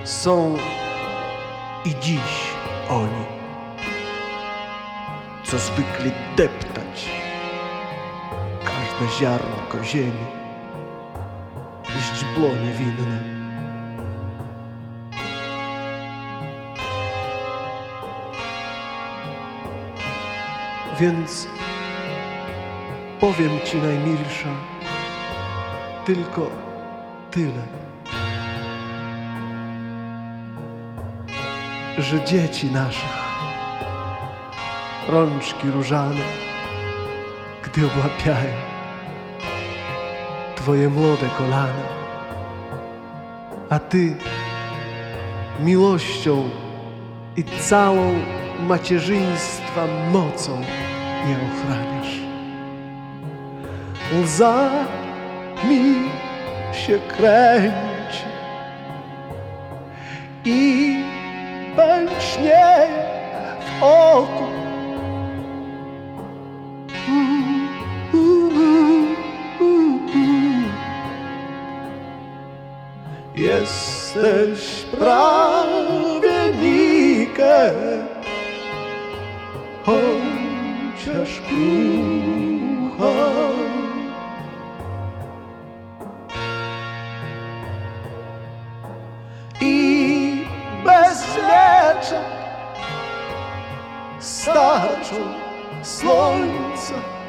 są i dziś oni, co zwykli deptać każde ziarnko ziemi, źdźbło niewinne. Więc powiem ci, najmilsza, tylko tyle, że dzieci naszych rączki różane, gdy obłapiają twoje młode kolana, a ty miłością i całą macierzyństwa mocą je ochraniasz. Łza mi się kręci i pęcznie w oku. Jesteś prawie nikę, chociaż krucha. I bezleczek starczą słońca.